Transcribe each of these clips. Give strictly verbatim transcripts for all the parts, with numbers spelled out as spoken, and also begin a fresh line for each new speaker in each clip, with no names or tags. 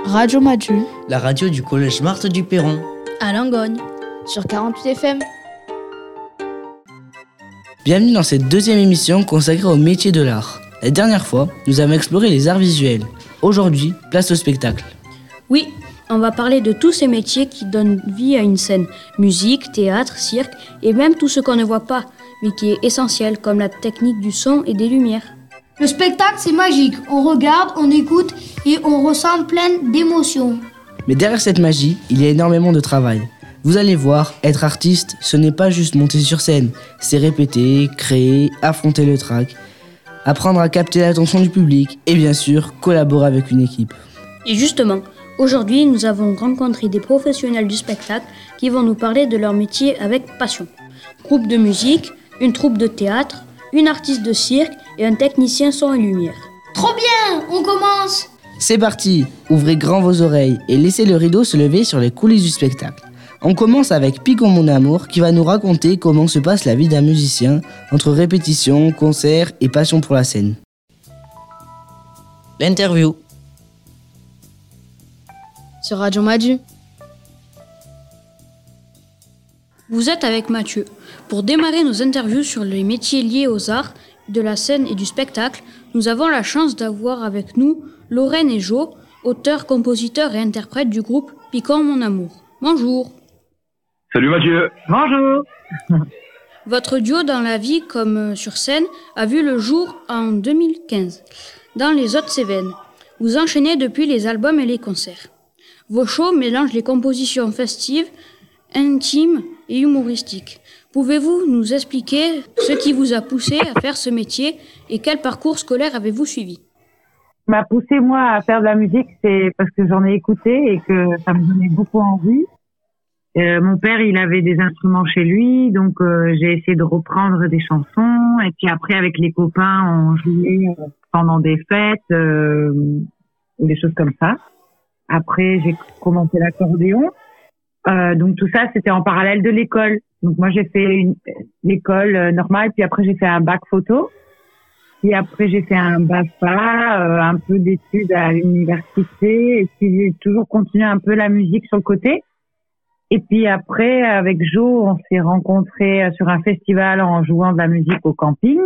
Radio Madu,
la radio du collège Marthe du Perron,
à Langogne, sur quarante-huit F M.
Bienvenue dans cette deuxième émission consacrée au métier de l'art. La dernière fois, nous avons exploré les arts visuels. Aujourd'hui, place au spectacle.
Oui, on va parler de tous ces métiers qui donnent vie à une scène. Musique, théâtre, cirque et même tout ce qu'on ne voit pas, mais qui est essentiel, comme la technique du son et des lumières.
Le spectacle, c'est magique. On regarde, on écoute et on ressent plein d'émotions.
Mais derrière cette magie, il y a énormément de travail. Vous allez voir, être artiste, ce n'est pas juste monter sur scène. C'est répéter, créer, affronter le trac, apprendre à capter l'attention du public et bien sûr, collaborer avec une équipe.
Et justement, aujourd'hui, nous avons rencontré des professionnels du spectacle qui vont nous parler de leur métier avec passion. Groupe de musique, une troupe de théâtre, une artiste de cirque et un technicien son et lumière.
Trop bien, on commence!
C'est parti, ouvrez grand vos oreilles et laissez le rideau se lever sur les coulisses du spectacle. On commence avec Picon mon amour qui va nous raconter comment se passe la vie d'un musicien entre répétition, concert et passion pour la scène. L'interview.
Sur Radio Madu.
Vous êtes avec Mathieu. Pour démarrer nos interviews sur les métiers liés aux arts, de la scène et du spectacle, nous avons la chance d'avoir avec nous Lorraine et Jo, auteurs, compositeurs et interprètes du groupe Picon mon amour. Bonjour.
Salut Mathieu.
Bonjour.
Votre duo dans la vie comme sur scène a vu le jour en deux mille quinze, dans les Hautes-Cévennes. Vous enchaînez depuis les albums et les concerts. Vos shows mélangent les compositions festives, intimes et humoristiques. Pouvez-vous nous expliquer ce qui vous a poussé à faire ce métier et quel parcours scolaire avez-vous suivi?
M'a poussé moi à faire de la musique, c'est parce que j'en ai écouté et que ça me donnait beaucoup envie. Euh, mon père, il avait des instruments chez lui, donc euh, j'ai essayé de reprendre des chansons. Et puis après, avec les copains, on jouait pendant des fêtes, euh, des choses comme ça. Après, j'ai commencé l'accordéon. Euh, donc tout ça, c'était en parallèle de l'école. Donc moi, j'ai fait une, l'école euh, normale, puis après j'ai fait un bac photo. Puis après, j'ai fait un BAFA, euh, un peu d'études à l'université, et puis j'ai toujours continué un peu la musique sur le côté. Et puis après, avec Jo, on s'est rencontrés sur un festival en jouant de la musique au camping.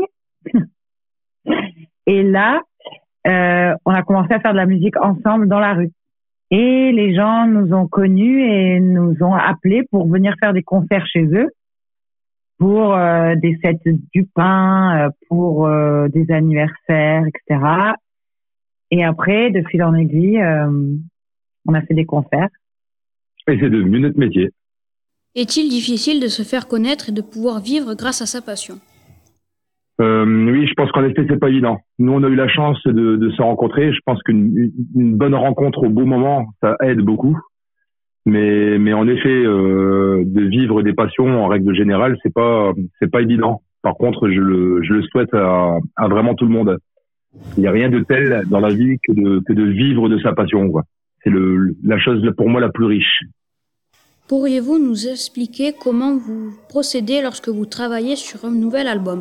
Et là, euh, on a commencé à faire de la musique ensemble dans la rue. Et les gens nous ont connus et nous ont appelés pour venir faire des concerts chez eux, pour euh, des fêtes du pain, pour euh, des anniversaires, et cetera. Et après, de fil en aiguille, euh, on a fait des concerts.
Et c'est devenu notre métier.
Est-il difficile de se faire connaître et de pouvoir vivre grâce à sa passion?
Euh, oui, je pense qu'en effet, c'est pas évident. Nous, on a eu la chance de, de se rencontrer. Je pense qu'une une bonne rencontre au bon moment, ça aide beaucoup. Mais, mais en effet, euh, de vivre des passions, en règle générale, c'est pas, c'est pas évident. Par contre, je le, je le souhaite à, à vraiment tout le monde. Il n'y a rien de tel dans la vie que de, que de vivre de sa passion, quoi. C'est le, la chose pour moi la plus riche.
Pourriez-vous nous expliquer comment vous procédez lorsque vous travaillez sur un nouvel album?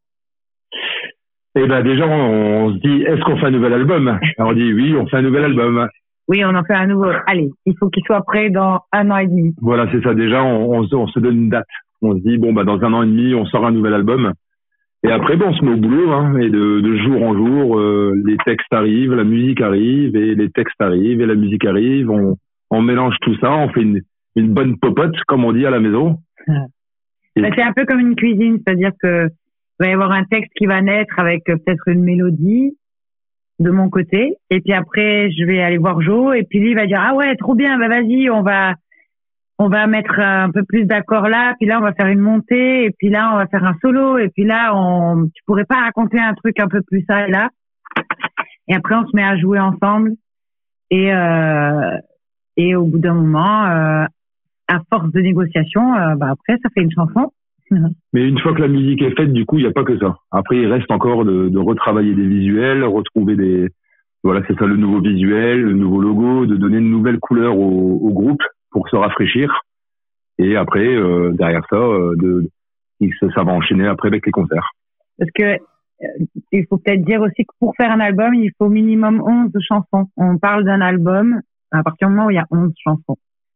Eh ben déjà, on, on se dit, est-ce qu'on fait un nouvel album? Alors on dit oui, on fait un nouvel album.
Oui, on en fait un nouveau. Allez, il faut qu'il soit prêt dans un an et demi.
Voilà, c'est ça. Déjà, on, on, on se donne une date. On se dit, bon, bah dans un an et demi, on sort un nouvel album. Et après, bon, on se met au boulot, hein, et de, de jour en jour, euh, les textes arrivent, la musique arrive, et les textes arrivent, et la musique arrive. On, on mélange tout ça, on fait une, une bonne popote, comme on dit à la maison.
Et... Bah, c'est un peu comme une cuisine, c'est-à-dire que il va y avoir un texte qui va naître avec euh, peut-être une mélodie de mon côté, et puis après, je vais aller voir Jo, et puis lui, il va dire, ah ouais, trop bien, bah vas-y, on va... on va mettre un peu plus d'accords là, puis là on va faire une montée, et puis là on va faire un solo, et puis là on, tu pourrais pas raconter un truc un peu plus ça et là. Et après on se met à jouer ensemble, et euh, et au bout d'un moment, euh, à force de négociation, euh, bah après ça fait une chanson.
Mais une fois que la musique est faite, du coup il y a pas que ça. Après il reste encore de, de retravailler des visuels, retrouver des, voilà c'est ça le nouveau visuel, le nouveau logo, de donner une nouvelle couleur au, au groupe pour se rafraîchir. Et après, euh, derrière ça, euh, de, ça, ça va enchaîner après avec les concerts.
Parce que euh, il faut peut-être dire aussi que pour faire un album, il faut minimum onze chansons. On parle d'un album à partir du moment où il y a onze chansons.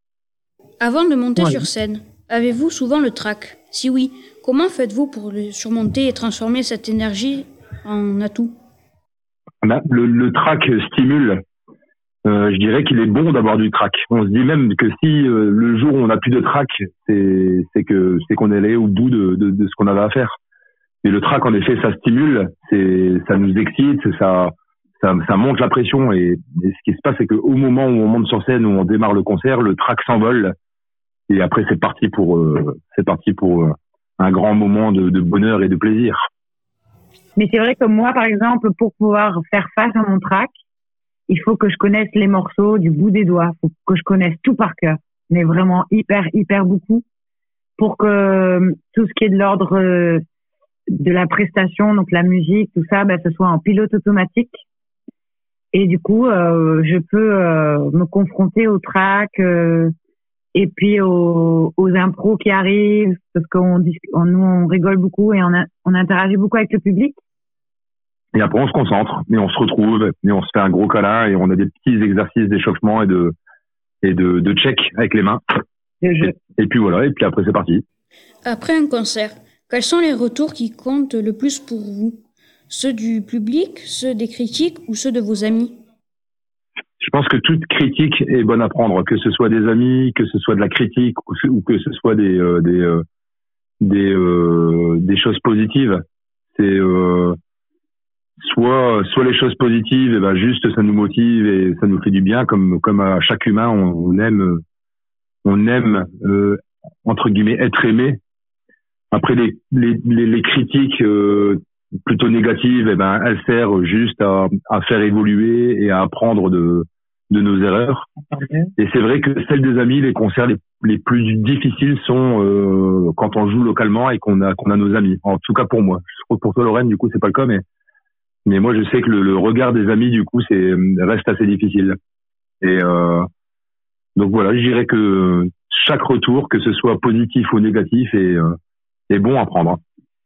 Avant de monter
Ouais.
sur scène, avez-vous souvent le trac? Si oui, comment faites-vous pour le surmonter et transformer cette énergie en atout?
Ben, le, le trac stimule. Euh, je dirais qu'il est bon d'avoir du trac. On se dit même que si euh, le jour où on n'a plus de trac, c'est, c'est que c'est qu'on est allé au bout de, de, de ce qu'on avait à faire. Et le trac, en effet, ça stimule, c'est, ça nous excite, ça, ça, ça monte la pression. Et, et ce qui se passe, c'est qu'au moment où on monte sur scène, où on démarre le concert, le trac s'envole. Et après, c'est parti pour, euh, c'est parti pour euh, un grand moment de, de bonheur et de plaisir.
Mais c'est vrai que moi, par exemple, pour pouvoir faire face à mon trac, il faut que je connaisse les morceaux du bout des doigts. Il faut que je connaisse tout par cœur. Mais vraiment hyper, hyper beaucoup. Pour que euh, tout ce qui est de l'ordre euh, de la prestation, donc la musique, tout ça, ben, ce soit en pilote automatique. Et du coup, euh, je peux euh, me confronter au trac euh, et puis aux, aux impros qui arrivent. Parce qu'on on, nous, on rigole beaucoup et on, a, on interagit beaucoup avec le public.
Et après, on se concentre, et on se retrouve, et on se fait un gros câlin, et on a des petits exercices d'échauffement et de, et de, de check avec les mains.
Le jeu.
Et, et puis voilà, et puis après, c'est parti.
Après un concert, quels sont les retours qui comptent le plus pour vous? Ceux du public, ceux des critiques ou ceux de vos amis?
Je pense que toute critique est bonne à prendre, que ce soit des amis, que ce soit de la critique, ou, ou que ce soit des, euh, des, euh, des, euh, des choses positives. C'est, euh, soit, soit les choses positives, et ben juste ça nous motive et ça nous fait du bien, comme, comme à chaque humain, on, on aime, on aime, euh, entre guillemets, être aimé. Après, les, les, les, les critiques, euh, plutôt négatives, et ben, elles servent juste à, à faire évoluer et à apprendre de, de nos erreurs. Et c'est vrai que celles des amis, les concerts les, les plus difficiles sont euh, quand on joue localement et qu'on a qu'on a nos amis. En tout cas pour moi. Je trouve que pour toi, Lorraine, du coup, c'est pas le cas, mais mais moi, je sais que le, le regard des amis, du coup, c'est reste assez difficile. Et euh, donc voilà, je dirais que chaque retour, que ce soit positif ou négatif, est, euh, est bon à prendre.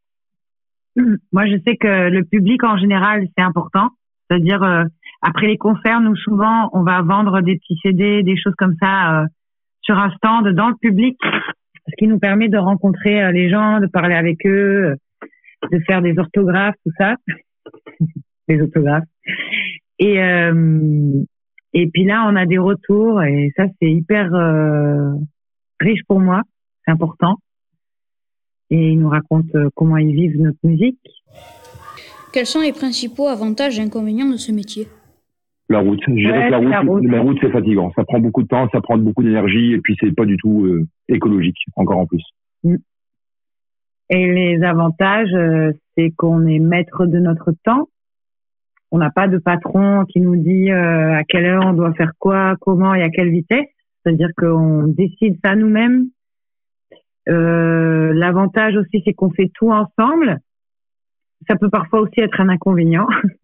Moi, je sais que le public, en général, c'est important. C'est-à-dire, euh, après les concerts, nous, souvent, on va vendre des petits C D, des choses comme ça, euh, sur un stand dans le public, ce qui nous permet de rencontrer euh, les gens, de parler avec eux, de faire des orthographes, tout ça. Des autographes. Et, euh, et puis là, on a des retours et ça, c'est hyper euh, riche pour moi. C'est important. Et ils nous racontent comment ils vivent notre musique.
Quels sont les principaux avantages et inconvénients de ce métier?
La route. Je dirais
Ouais,
que la route,
la route.
la route, c'est fatigant. Ça prend beaucoup de temps, ça prend beaucoup d'énergie et puis c'est pas du tout euh, écologique, encore en plus.
Et les avantages, euh, c'est qu'on est maître de notre temps. On n'a pas de patron qui nous dit euh, à quelle heure on doit faire quoi, comment et à quelle vitesse. C'est-à-dire qu'on décide ça nous-mêmes. Euh, l'avantage aussi, c'est qu'on fait tout ensemble. Ça peut parfois aussi être un inconvénient.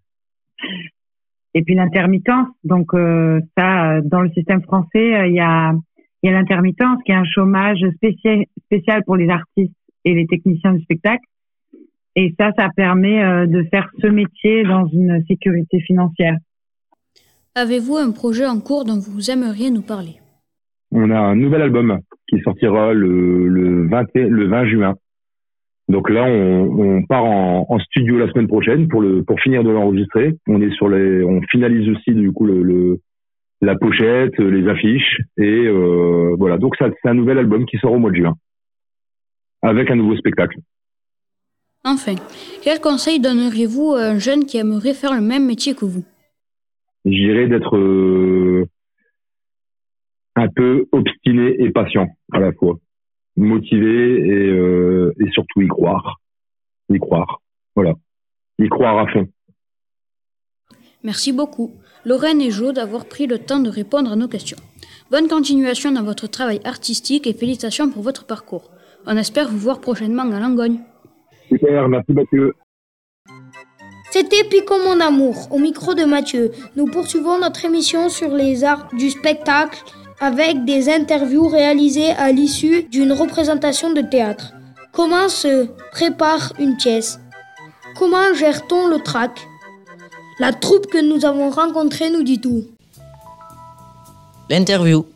Et puis l'intermittence. Donc euh, ça, dans le système français, il y a, il y a l'intermittence, qui est un chômage spécial, spécial pour les artistes et les techniciens du spectacle. Et ça, ça permet euh, de faire ce métier dans une sécurité financière.
Avez-vous un projet en cours dont vous aimeriez nous parler?
On a un nouvel album qui sortira le, le, vingt, le vingt juin. Donc là, on, on part en, en studio la semaine prochaine pour, le, pour finir de l'enregistrer. On est sur les, on finalise aussi du coup le, le la pochette, les affiches et euh, voilà. Donc ça, c'est un nouvel album qui sort au mois de juin avec un nouveau spectacle.
Enfin, quel conseil donneriez-vous à un jeune qui aimerait faire le même métier que vous?
Je dirais d'être euh, un peu obstiné et patient à la fois, motivé et, euh, et surtout y croire, y croire, voilà, y croire à fond.
Merci beaucoup, Lorraine et Jo, d'avoir pris le temps de répondre à nos questions. Bonne continuation dans votre travail artistique et félicitations pour votre parcours. On espère vous voir prochainement à Langogne.
Super, merci Mathieu.
C'était Pico mon amour, au micro de Mathieu. Nous poursuivons notre émission sur les arts du spectacle avec des interviews réalisées à l'issue d'une représentation de théâtre. Comment se prépare une pièce? Comment gère-t-on le trac? La troupe que nous avons rencontrée nous dit tout.
L'interview.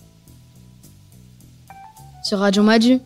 Sur Radio Madu.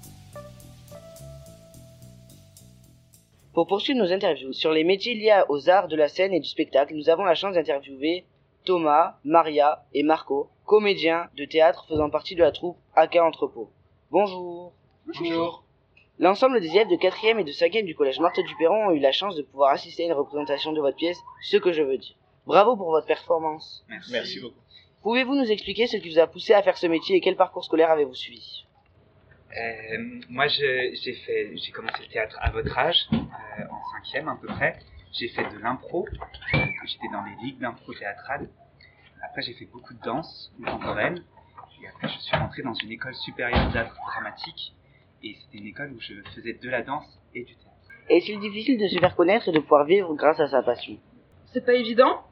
Pour poursuivre nos interviews sur les métiers liés aux arts de la scène et du spectacle, nous avons la chance d'interviewer Thomas, Maria et Marco, comédiens de théâtre faisant partie de la troupe Aka Entrepôt. Bonjour.
Bonjour.
L'ensemble des élèves de quatrième et de cinquième du collège Marthe Duperron ont eu la chance de pouvoir assister à une représentation de votre pièce, Ce que je veux dire. Bravo pour votre performance.
Merci, Merci beaucoup.
Pouvez-vous nous expliquer ce qui vous a poussé à faire ce métier et quel parcours scolaire avez-vous suivi?
Euh, moi, je, j'ai fait, j'ai commencé le théâtre à votre âge, euh, en cinquième à peu près. J'ai fait de l'impro, euh, j'étais dans les ligues d'impro théâtrale. Après, j'ai fait beaucoup de danse contemporaine. Et après, je suis rentré dans une école supérieure d'art dramatique. Et c'était une école où je faisais de la danse et du théâtre.
Est-il difficile de se faire connaître et de pouvoir vivre grâce à sa passion?
C'est pas évident.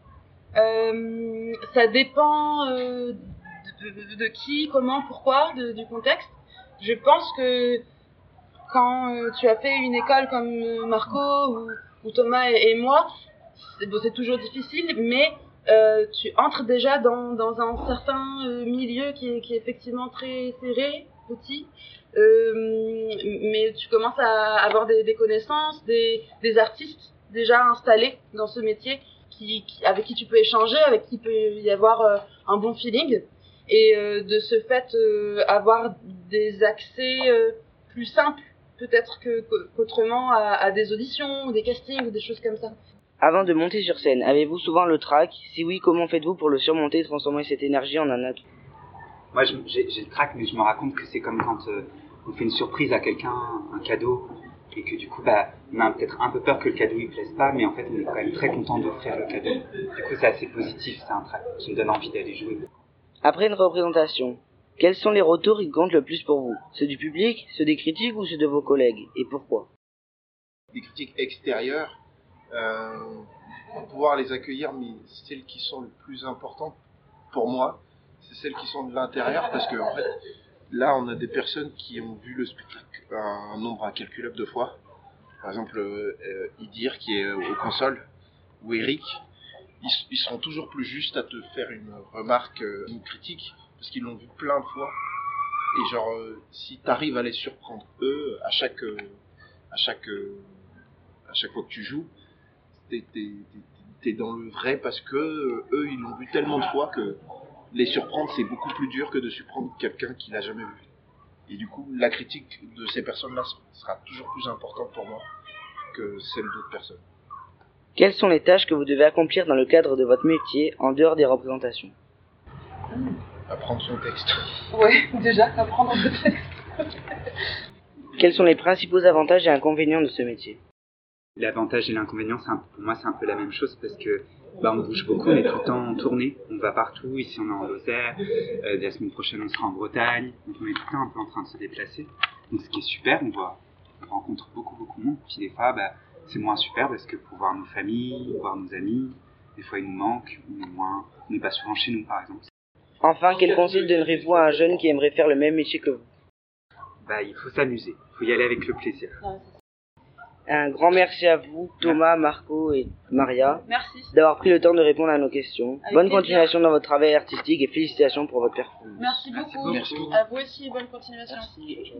Euh, ça dépend euh, de, de, de qui, comment, pourquoi, de, du contexte. Je pense que quand euh, tu as fait une école comme Marco ou, ou Thomas et, et moi, c'est, bon, c'est toujours difficile, mais euh, tu entres déjà dans, dans un certain euh, milieu qui est, qui est effectivement très serré, petit, euh, mais tu commences à avoir des, des connaissances, des, des artistes déjà installés dans ce métier, qui, qui, avec qui tu peux échanger, avec qui il peut y avoir euh, un bon feeling. Et euh, de ce fait, euh, avoir des accès euh, plus simples, peut-être que, qu'autrement, à, à des auditions, ou des castings, ou des choses comme ça.
Avant de monter sur scène, avez-vous souvent le trac? Si oui, comment faites-vous pour le surmonter et transformer cette énergie en un atout?
Moi, je, j'ai, j'ai le trac, mais je me rends compte que c'est comme quand euh, on fait une surprise à quelqu'un, un cadeau, et que du coup, bah, on a peut-être un peu peur que le cadeau ne plaise pas, mais en fait, on est quand même très content d'offrir le cadeau. Du coup, c'est assez positif, c'est un trac qui me donne envie d'aller jouer.
Après une représentation, quels sont les retours qui comptent le plus pour vous? Ceux du public, ceux des critiques ou ceux de vos collègues? Et pourquoi?
Des critiques extérieures, euh, pour pouvoir les accueillir, mais celles qui sont les plus importantes pour moi, c'est celles qui sont de l'intérieur, parce que en fait, là, on a des personnes qui ont vu le spectacle un nombre incalculable de fois. Par exemple, euh, Idir qui est aux consoles, ou Eric. Ils, ils seront toujours plus justes à te faire une remarque, euh, une critique, parce qu'ils l'ont vu plein de fois. Et genre, euh, si t'arrives à les surprendre eux, à chaque, euh, à chaque, euh, à chaque fois que tu joues, t'es, t'es, t'es, t'es dans le vrai, parce que euh, eux, ils l'ont vu tellement de fois que les surprendre, c'est beaucoup plus dur que de surprendre quelqu'un qui l'a jamais vu. Et du coup, la critique de ces personnes-là sera toujours plus importante pour moi que celle d'autres personnes.
Quelles sont les tâches que vous devez accomplir dans le cadre de votre métier en dehors des représentations?
Apprendre son texte.
Ouais, déjà, apprendre le texte.
Quels sont les principaux avantages et inconvénients de ce métier?
L'avantage et l'inconvénient, c'est un, pour moi, c'est un peu la même chose, parce que bah, on bouge beaucoup, on est tout le temps en tournée, on va partout. Ici, on est en Lozère, euh, la semaine prochaine, on sera en Bretagne, donc on est tout le temps un peu en train de se déplacer. Donc, ce qui est super, on, voit, on rencontre beaucoup, beaucoup de monde. Puis des fois, bah, c'est moins super parce que pour voir nos familles, voir nos amis, des fois, ils nous manquent, on est moins, on n'est pas souvent chez nous, par exemple.
Enfin, quel conseil donnerez-vous à un jeune qui aimerait faire le même métier que vous?
Bah, il faut s'amuser, il faut y aller avec le plaisir.
Un grand merci à vous, Thomas, Marco et Maria,
merci
d'avoir pris le temps de répondre à nos questions.
Avec
bonne
plaisir.
Continuation dans votre travail artistique et félicitations pour votre performance.
Merci beaucoup.
Merci beaucoup.
À vous aussi, bonne continuation.
Merci.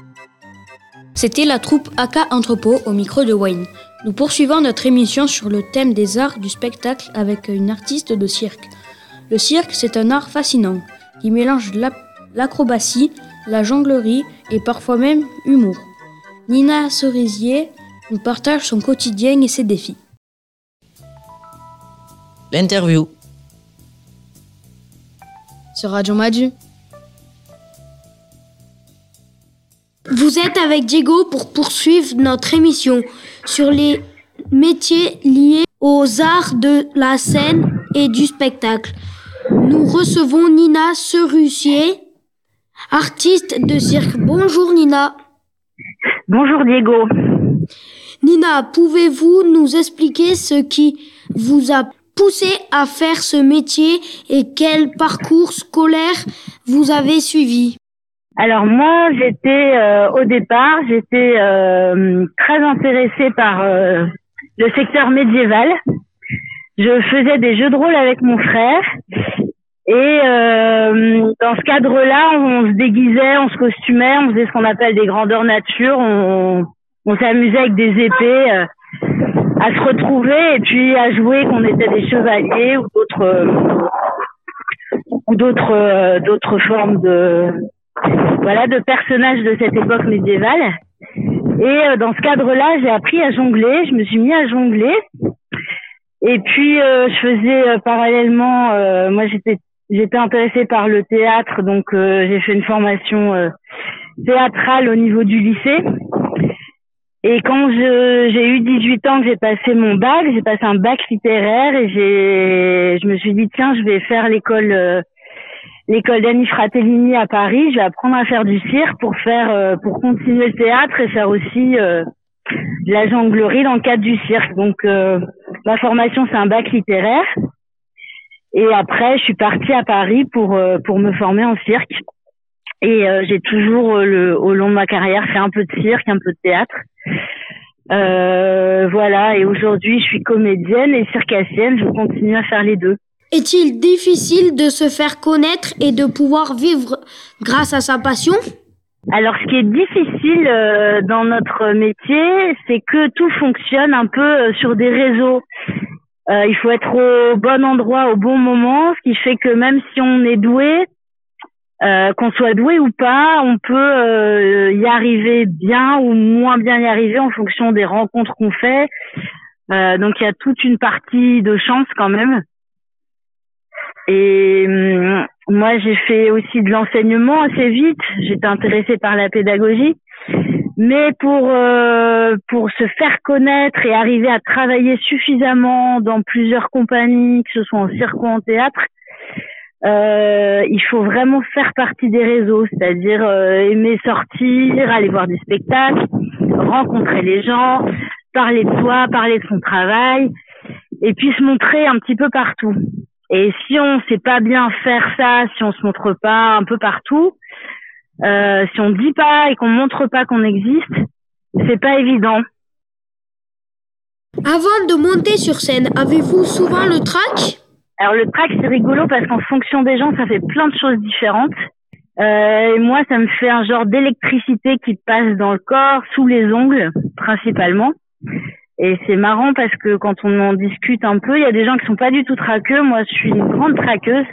C'était la troupe Aka Entrepôt au micro de Wayne. Nous poursuivons notre émission sur le thème des arts du spectacle avec une artiste de cirque. Le cirque, c'est un art fascinant qui mélange l'acrobatie, la jonglerie et parfois même humour. Nina Cerisier nous partage son quotidien et ses défis.
L'interview.
Sur Radio Madu.
Vous êtes avec Diego pour poursuivre notre émission sur les métiers liés aux arts de la scène et du spectacle. Nous recevons Nina Cerisier, artiste de cirque. Bonjour Nina.
Bonjour Diego.
Nina, pouvez-vous nous expliquer ce qui vous a poussé à faire ce métier et quel parcours scolaire vous avez suivi?
Alors moi, j'étais euh, au départ, j'étais euh, très intéressée par euh, le secteur médiéval. Je faisais des jeux de rôle avec mon frère et euh, dans ce cadre-là, on se déguisait, on se costumait, on faisait ce qu'on appelle des grandeurs nature, on, on s'amusait avec des épées, euh, à se retrouver et puis à jouer qu'on était des chevaliers ou d'autres euh, ou d'autres euh, d'autres formes de voilà de personnages de cette époque médiévale. Et euh, dans ce cadre-là, j'ai appris à jongler, je me suis mis à jongler. Et puis euh, je faisais euh, parallèlement, euh, moi j'étais j'étais intéressée par le théâtre, donc euh, j'ai fait une formation euh, théâtrale au niveau du lycée. Et quand je, j'ai eu dix-huit ans, que j'ai passé mon bac, j'ai passé un bac littéraire et j'ai, je me suis dit tiens, je vais faire l'école, euh, l'école d'Annie Fratellini à Paris. Je vais apprendre à faire du cirque pour faire, euh, pour continuer le théâtre et faire aussi euh, de la jonglerie dans le cadre du cirque. Donc euh, ma formation c'est un bac littéraire. Et après, je suis partie à Paris pour euh, pour me former en cirque. Et euh, j'ai toujours, euh, le, au long de ma carrière, fait un peu de cirque, un peu de théâtre. Euh, voilà, et aujourd'hui, je suis comédienne et circassienne. Je continue à faire les deux.
Est-il difficile de se faire connaître et de pouvoir vivre grâce à sa passion ?
Alors, ce qui est difficile euh, dans notre métier, c'est que tout fonctionne un peu euh, sur des réseaux. Euh, il faut être au bon endroit au bon moment, ce qui fait que même si on est doué, Euh, qu'on soit doué ou pas, on peut euh, y arriver bien ou moins bien y arriver en fonction des rencontres qu'on fait. Euh, donc il y a toute une partie de chance quand même. Et euh, moi j'ai fait aussi de l'enseignement assez vite. J'étais intéressée par la pédagogie, mais pour euh, pour se faire connaître et arriver à travailler suffisamment dans plusieurs compagnies, que ce soit en cirque ou en théâtre, Euh, il faut vraiment faire partie des réseaux, c'est-à-dire euh, aimer sortir, aller voir des spectacles, rencontrer les gens, parler de soi, parler de son travail, et puis se montrer un petit peu partout. Et si on sait pas bien faire ça, si on se montre pas un peu partout, euh, si on dit pas et qu'on montre pas qu'on existe, c'est pas évident.
Avant de monter sur scène, avez-vous souvent le trac ?
Alors le trac c'est rigolo parce qu'en fonction des gens ça fait plein de choses différentes. Euh, et moi ça me fait un genre d'électricité qui passe dans le corps, sous les ongles principalement. Et c'est marrant parce que quand on en discute un peu, il y a des gens qui sont pas du tout traqueux. Moi je suis une grande traqueuse.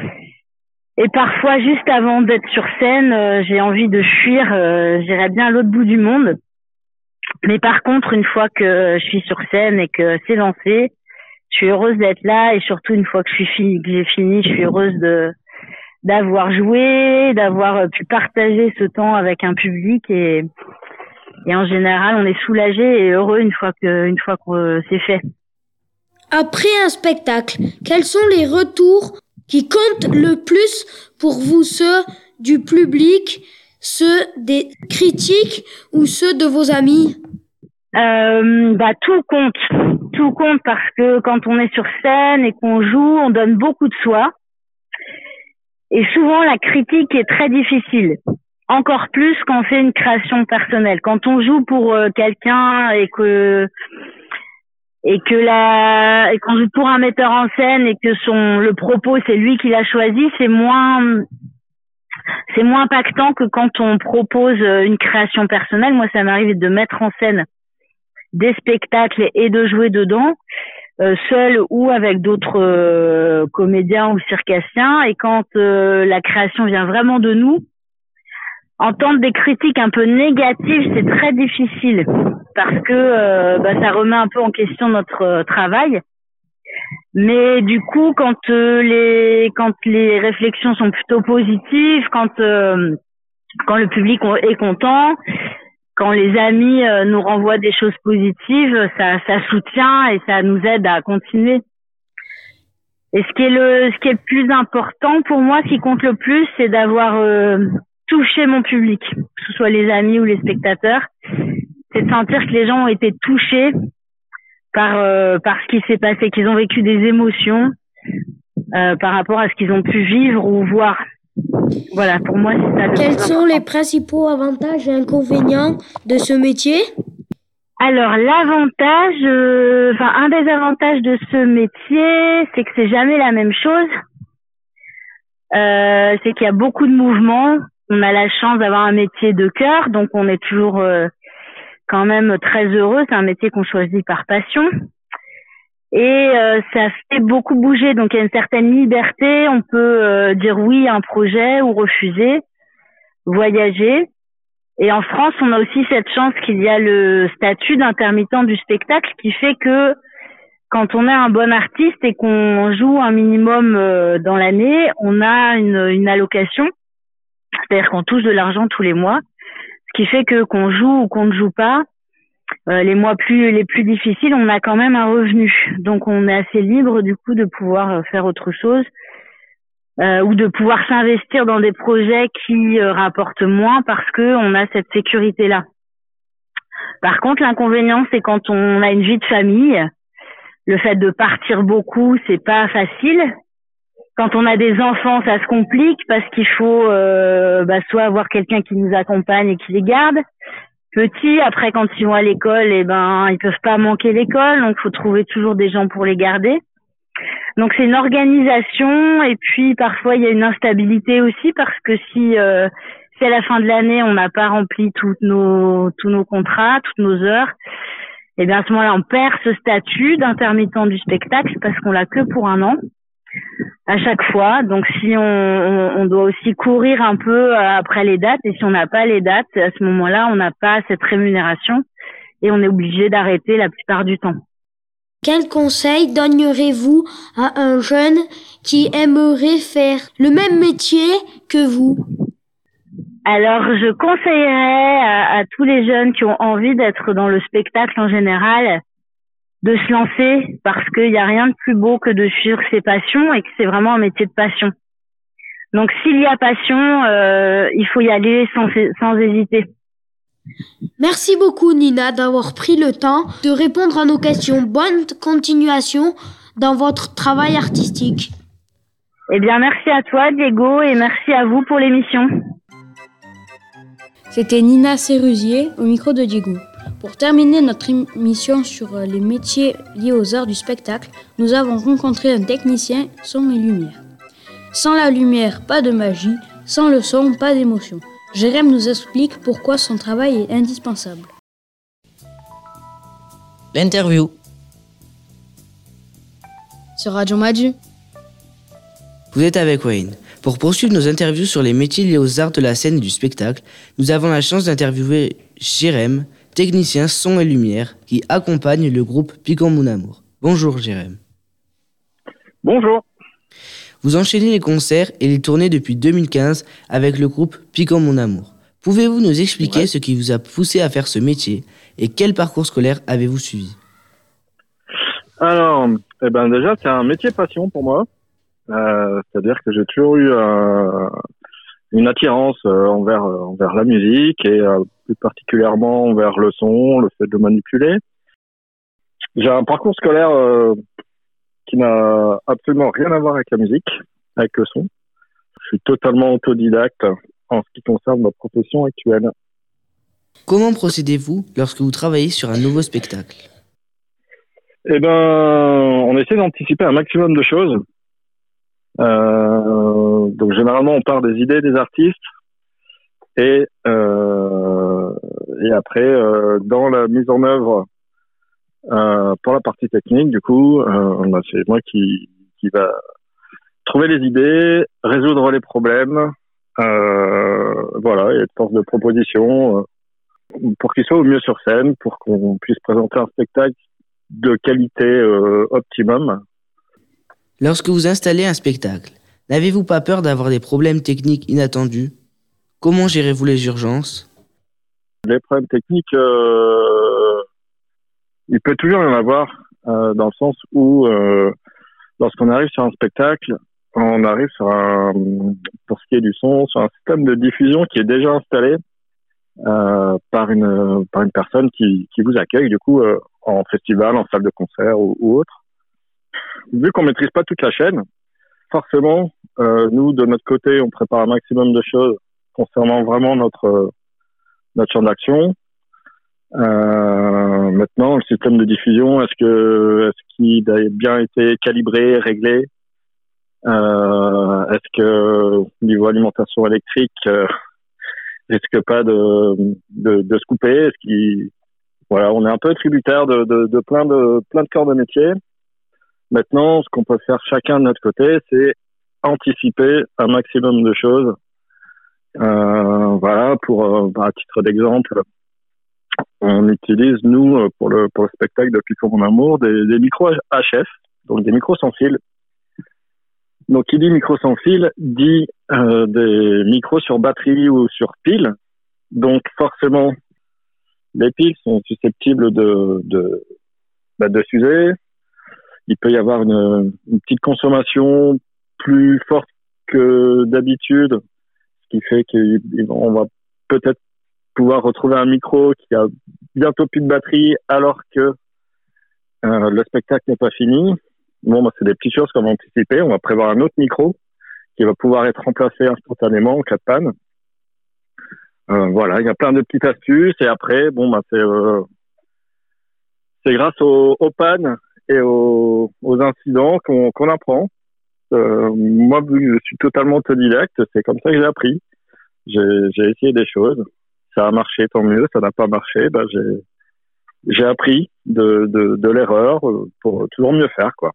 Et parfois juste avant d'être sur scène, euh, j'ai envie de fuir, euh, j'irais bien à l'autre bout du monde. Mais par contre une fois que je suis sur scène et que c'est lancé, je suis heureuse d'être là et surtout une fois que je suis fini, que j'ai fini, je suis heureuse de d'avoir joué, d'avoir pu partager ce temps avec un public et et en général on est soulagé et heureux une fois que une fois que c'est fait.
Après un spectacle, quels sont les retours qui comptent le plus pour vous, ceux du public, ceux des critiques ou ceux de vos amis ?
Euh, bah tout compte, tout compte parce que quand on est sur scène et qu'on joue, on donne beaucoup de soi. Et souvent la critique est très difficile. Encore plus quand on fait une création personnelle. Quand on joue pour euh, quelqu'un et que et que la et qu'on joue pour un metteur en scène et que son le propos c'est lui qui l'a choisi, c'est moins c'est moins impactant que quand on propose une création personnelle. Moi ça m'arrive de mettre en scène des spectacles et de jouer dedans, euh, seul ou avec d'autres euh, comédiens ou circassiens. Et quand euh, la création vient vraiment de nous, entendre des critiques un peu négatives, c'est très difficile parce que euh, bah, ça remet un peu en question notre euh, travail. Mais du coup, quand euh, les quand les réflexions sont plutôt positives, quand euh, quand le public est content, quand les amis euh, nous renvoient des choses positives, ça, ça soutient et ça nous aide à continuer. Et ce qui est le, ce qui est le plus important pour moi, ce qui compte le plus, c'est d'avoir euh, touché mon public, que ce soit les amis ou les spectateurs. C'est de sentir que les gens ont été touchés par euh, par ce qui s'est passé, qu'ils ont vécu des émotions euh, par rapport à ce qu'ils ont pu vivre ou voir. Voilà, pour moi, c'est ça le
Quels
plus
sont
important.
les principaux avantages et inconvénients de ce métier ?
Alors, l'avantage, euh, enfin, un des avantages de ce métier, c'est que c'est jamais la même chose. euh, c'est qu'il y a beaucoup de mouvements. On a la chance d'avoir un métier de cœur, donc on est toujours euh, quand même très heureux. C'est un métier qu'on choisit par passion. Et euh, ça fait beaucoup bouger, donc il y a une certaine liberté. On peut euh, dire oui à un projet ou refuser, voyager. Et en France, on a aussi cette chance qu'il y a le statut d'intermittent du spectacle qui fait que quand on est un bon artiste et qu'on joue un minimum euh, dans l'année, on a une, une allocation, c'est-à-dire qu'on touche de l'argent tous les mois, ce qui fait que qu'on joue ou qu'on ne joue pas, Euh, les mois plus les plus difficiles, on a quand même un revenu. Donc on est assez libre du coup de pouvoir euh, faire autre chose euh, ou de pouvoir s'investir dans des projets qui euh, rapportent moins parce que on a cette sécurité là. Par contre, l'inconvénient c'est quand on a une vie de famille, le fait de partir beaucoup, c'est pas facile. Quand on a des enfants, ça se complique parce qu'il faut euh, bah, soit avoir quelqu'un qui nous accompagne et qui les garde. Petits, après quand ils vont à l'école, eh ben ils peuvent pas manquer l'école, donc faut trouver toujours des gens pour les garder. Donc c'est une organisation et puis parfois il y a une instabilité aussi parce que si euh, si à la fin de l'année on n'a pas rempli toutes nos tous nos contrats, toutes nos heures, eh bien à ce moment-là on perd ce statut d'intermittent du spectacle parce qu'on l'a que pour un an à chaque fois. Donc si on, on, on doit aussi courir un peu après les dates et si on n'a pas les dates, à ce moment-là, on n'a pas cette rémunération et on est obligé d'arrêter la plupart du temps.
Quel conseil donneriez-vous à un jeune qui aimerait faire le même métier que vous?
Alors, je conseillerais à, à tous les jeunes qui ont envie d'être dans le spectacle en général de se lancer parce qu'il n'y a rien de plus beau que de suivre ses passions et que c'est vraiment un métier de passion. Donc s'il y a passion, euh, il faut y aller sans, sans hésiter.
Merci beaucoup Nina d'avoir pris le temps de répondre à nos questions. Bonne continuation dans votre travail artistique.
Eh bien merci à toi Diego et merci à vous pour l'émission.
C'était Nina Sérusier au micro de Diego. Pour terminer notre émission sur les métiers liés aux arts du spectacle, nous avons rencontré un technicien son et lumière. Sans la lumière, pas de magie. Sans le son, pas d'émotion. Jérém nous explique pourquoi son travail est indispensable.
L'interview.
Sur Radio Madu.
Vous êtes avec Wayne. Pour poursuivre nos interviews sur les métiers liés aux arts de la scène et du spectacle, nous avons la chance d'interviewer Jérém, technicien son et lumière, qui accompagne le groupe Piquant Mon Amour. Bonjour Jérém.
Bonjour.
Vous enchaînez les concerts et les tournées depuis deux mille quinze avec le groupe Piquant Mon Amour. Pouvez-vous nous expliquer ouais. ce qui vous a poussé à faire ce métier et quel parcours scolaire avez-vous suivi?
Alors, eh ben déjà, c'est un métier passion pour moi. Euh, c'est-à-dire que j'ai toujours eu euh, une attirance euh, envers euh, envers la musique et euh, plus particulièrement envers le son, le fait de manipuler. J'ai un parcours scolaire euh, qui n'a absolument rien à voir avec la musique, avec le son. Je suis totalement autodidacte en ce qui concerne ma profession actuelle.
Comment procédez-vous lorsque vous travaillez sur un nouveau spectacle?
Eh ben, on essaie d'anticiper un maximum de choses. Euh, donc généralement on part des idées des artistes et euh, et après euh, dans la mise en œuvre euh, pour la partie technique du coup euh, c'est moi qui qui va trouver les idées, résoudre les problèmes, euh, voilà, et être force de proposition euh, pour qu'il soit au mieux sur scène, pour qu'on puisse présenter un spectacle de qualité euh, optimum.
Lorsque vous installez un spectacle, n'avez-vous pas peur d'avoir des problèmes techniques inattendus? Comment gérez-vous les urgences?
Les problèmes techniques, euh, il peut toujours y en avoir, euh, dans le sens où, euh, lorsqu'on arrive sur un spectacle, on arrive sur un, pour ce qui est du son, sur un système de diffusion qui est déjà installé euh, par une par une personne qui qui vous accueille, du coup, euh, en festival, en salle de concert ou, ou autre. Vu qu'on maîtrise pas toute la chaîne, forcément, euh, nous, de notre côté, on prépare un maximum de choses concernant vraiment notre euh, notre champ d'action. Euh, maintenant, le système de diffusion, est-ce que est-ce qu'il a bien été calibré, réglé? Euh, est-ce que niveau alimentation électrique euh, risque pas de, de, de se couper. Ce qui, voilà, on est un peu tributaire de, de, de plein de plein de corps de métier. Maintenant, ce qu'on peut faire chacun de notre côté, c'est anticiper un maximum de choses. Euh, voilà, pour euh, à titre d'exemple, on utilise nous pour le pour le spectacle de Piquant mon amour des, des micros H F, donc des micros sans fil. Donc, qui dit micro sans fil dit euh, des micros sur batterie ou sur pile. Donc, forcément, les piles sont susceptibles de de, bah, de s'user. Il peut y avoir une, une petite consommation plus forte que d'habitude, ce qui fait qu'on va peut-être pouvoir retrouver un micro qui a bientôt plus de batterie alors que euh, le spectacle n'est pas fini. Bon, bah, c'est des petites choses qu'on va anticiper. On va prévoir un autre micro qui va pouvoir être remplacé instantanément en cas de panne. Euh, voilà, il y a plein de petites astuces. Et après, bon, bah, c'est, euh, c'est grâce aux, aux pannes et aux, aux incidents qu'on, qu'on apprend. Euh, moi, vu que je suis totalement autodidacte, c'est comme ça que j'ai appris. J'ai, j'ai essayé des choses. Ça a marché, tant mieux. Ça n'a pas marché, bah, j'ai, j'ai appris de, de, de l'erreur pour toujours mieux faire, quoi.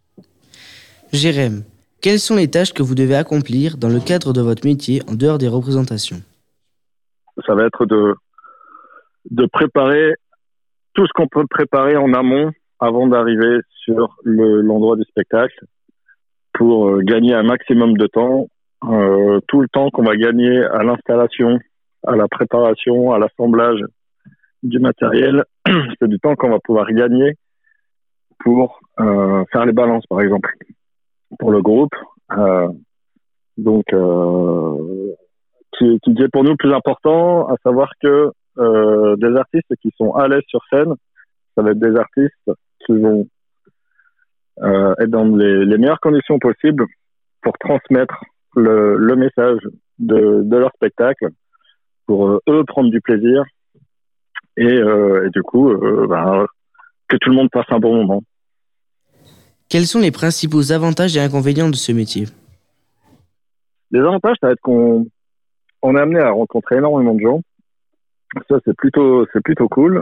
Jérém, quelles sont les tâches que vous devez accomplir dans le cadre de votre métier en dehors des représentations ?
Ça va être de, de préparer tout ce qu'on peut préparer en amont avant d'arriver sur le, l'endroit du spectacle pour euh, gagner un maximum de temps. Euh, tout le temps qu'on va gagner à l'installation, à la préparation, à l'assemblage du matériel, c'est du temps qu'on va pouvoir gagner pour euh, faire les balances, par exemple, pour le groupe. Euh, donc, euh, qui, qui est pour nous le plus important, à savoir que euh, des artistes qui sont à l'aise sur scène, ça va être des artistes qui vont euh, être dans les, les meilleures conditions possibles pour transmettre le, le message de, de leur spectacle, pour euh, eux prendre du plaisir et, euh, et du coup, euh, ben, que tout le monde passe un bon moment.
Quels sont les principaux avantages et inconvénients de ce métier ?
Les avantages, ça va être qu'on on est amené à rencontrer énormément de gens. Ça, c'est plutôt, c'est plutôt cool.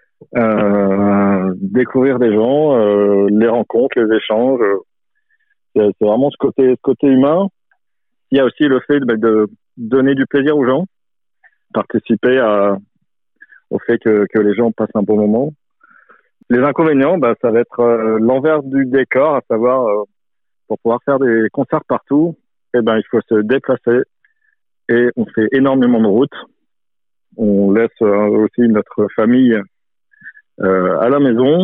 Euh, découvrir des gens, euh, les rencontres, les échanges. C'est, c'est vraiment ce côté, ce côté humain. Il y a aussi le fait de, de donner du plaisir aux gens, participer à, au fait que, que les gens passent un bon moment. Les inconvénients, bah, ça va être euh, l'envers du décor, à savoir, euh, pour pouvoir faire des concerts partout, eh ben, il faut se déplacer et on fait énormément de routes. On laisse euh, aussi notre famille euh, à la maison.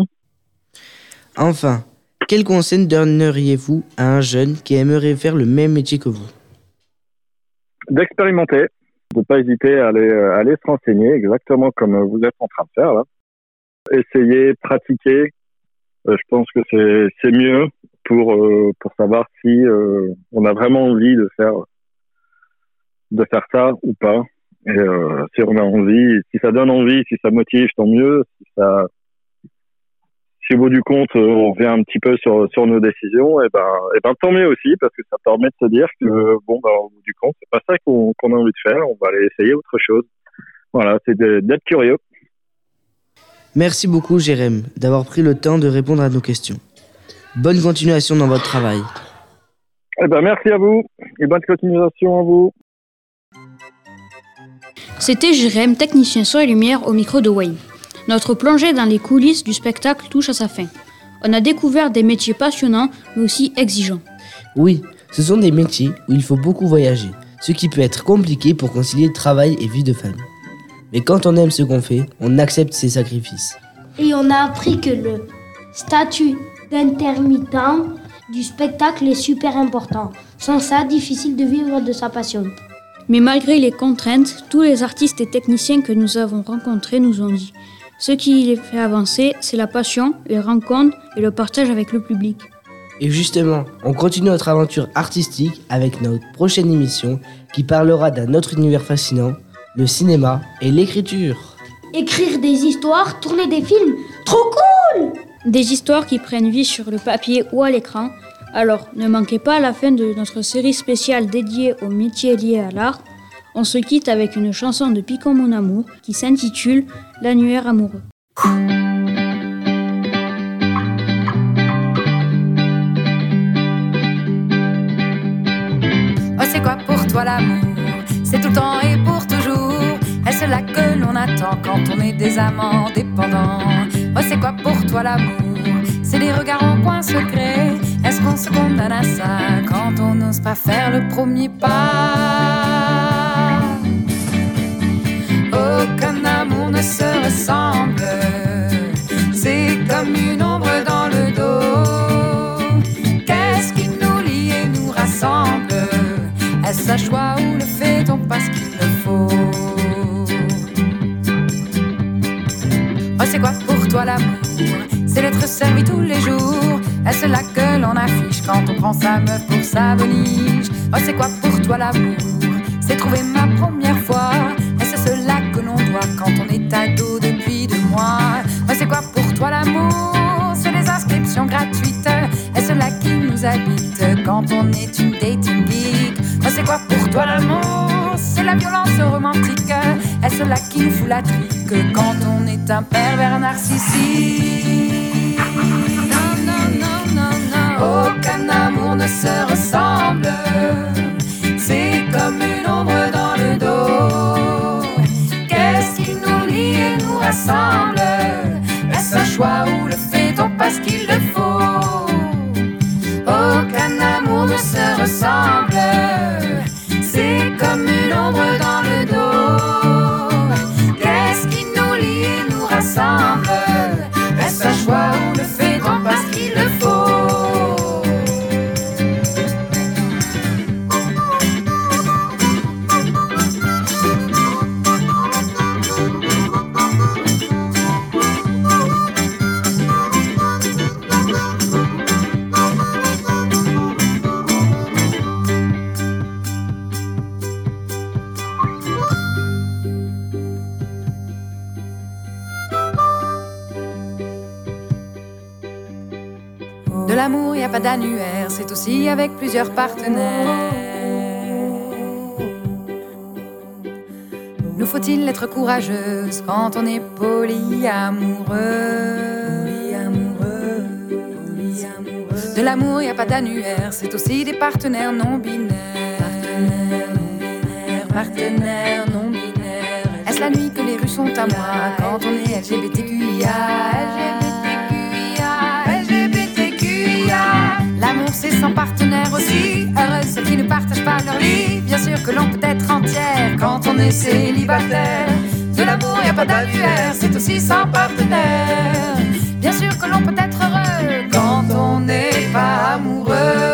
Enfin, quel conseil donneriez-vous à un jeune qui aimerait faire le même métier que vous ?
D'expérimenter, de ne pas hésiter à aller, à aller se renseigner, exactement comme vous êtes en train de faire là. Essayer, pratiquer, euh, je pense que c'est, c'est mieux pour, euh, pour savoir si euh, on a vraiment envie de faire, de faire ça ou pas. Et euh, si on a envie, si ça donne envie, si ça motive, tant mieux. Si, ça, si au bout du compte, on revient un petit peu sur, sur nos décisions, et ben, et ben tant mieux aussi, parce que ça permet de se dire que bon, ben, au bout du compte, c'est pas ça qu'on, qu'on a envie de faire, on va aller essayer autre chose. Voilà, c'est de, d'être curieux.
Merci beaucoup, Jérém, d'avoir pris le temps de répondre à nos questions. Bonne continuation dans votre travail.
Eh ben, merci à vous et bonne continuation à vous.
C'était Jérém, technicien son et lumière au micro de Wayne. Notre plongée dans les coulisses du spectacle touche à sa fin. On a découvert des métiers passionnants, mais aussi exigeants.
Oui, ce sont des métiers où il faut beaucoup voyager, ce qui peut être compliqué pour concilier travail et vie de famille. Mais quand on aime ce qu'on fait, on accepte ses sacrifices.
Et on a appris que le statut d'intermittent du spectacle est super important. Sans ça, difficile de vivre de sa passion.
Mais malgré les contraintes, tous les artistes et techniciens que nous avons rencontrés nous ont dit « Ce qui les fait avancer, c'est la passion, les rencontres et le partage avec le public. »
Et justement, on continue notre aventure artistique avec notre prochaine émission qui parlera d'un autre univers fascinant, le cinéma et l'écriture.
Écrire des histoires, tourner des films, trop cool!
Des histoires qui prennent vie sur le papier ou à l'écran, Alors, ne manquez pas la fin de notre série spéciale dédiée aux métiers liés à l'art. On se quitte avec une chanson de Picon Mon Amour qui s'intitule « L'annuaire amoureux ».
Oh, c'est quoi pour toi l'amour? C'est tout le temps et pour toujours. Est-ce là que l'on attend quand on est des amants dépendants? Oh, c'est quoi pour toi l'amour? C'est des regards en coin secret. Est-ce qu'on se condamne à ça quand on n'ose pas faire le premier pas? Aucun amour ne se ressemble. C'est comme une ombre dans le dos. Qu'est-ce qui nous lie et nous rassemble? Est-ce un choix ou le fait-on parce qu'il le faut? Oh, c'est quoi pour toi l'amour? C'est d'être servi tous les jours. Est-ce là que l'on affiche quand on prend sa meuf pour sa boniche? Oh, c'est quoi pour toi l'amour? C'est trouver ma première fois. Est-ce cela que l'on doit quand on est ado depuis deux mois? Oh, c'est quoi pour toi l'amour? C'est les inscriptions gratuites. Est-ce là qui nous habite quand on est une dating geek? Oh, c'est quoi pour toi l'amour? C'est la violence romantique. Est-ce là qui nous fout la trique quand on est un pervers narcissique? Non, non, non, non, non. Aucun amour ne se ressemble. C'est comme une ombre dans le dos. Qu'est-ce qui nous lie et nous rassemble? Est-ce un choix ou le fait-on parce qu'il le faut? Aucun amour ne se ressemble. C'est comme une ombre dans le dos. Qu'est-ce qui nous lie et nous rassemble? Est-ce un choix ou le fait-on parce qu'il le faut? De l'amour, y a pas d'annuaire, c'est aussi avec plusieurs partenaires. Nous faut-il être courageuse quand on est polyamoureux? De l'amour, y a pas d'annuaire, c'est aussi des partenaires non binaires. Partenaires non binaires. Est-ce la nuit que les rues sont à moi quand on est L G B T Q I A? L'amour c'est sans partenaire aussi. Heureuses celles qui ne partagent pas leur lit. Bien sûr que l'on peut être entière quand on est célibataire. De l'amour y a pas d'annuaire, c'est aussi sans partenaire. Bien sûr que l'on peut être heureux quand on n'est pas amoureux.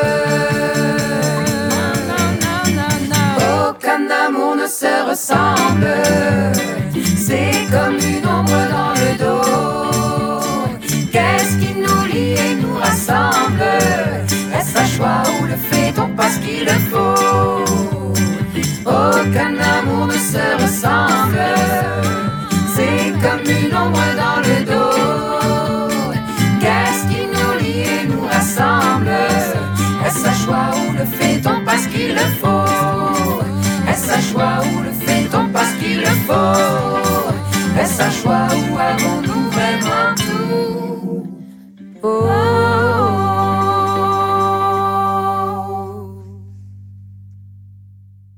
Aucun amour ne se ressemble. C'est comme une ombre dans le dos. Qu'est-ce qui nous lie et nous rassemble? Est-ce un choix ou le fait-on parce qu'il le faut? Aucun amour ne se ressemble. C'est comme une ombre dans le dos. Qu'est-ce qui nous lie et nous rassemble? Est-ce un choix ou le fait-on parce qu'il le faut? Est-ce un choix ou le fait-on parce qu'il le faut? Est-ce un choix ou avons-nous vraiment tout? Oh.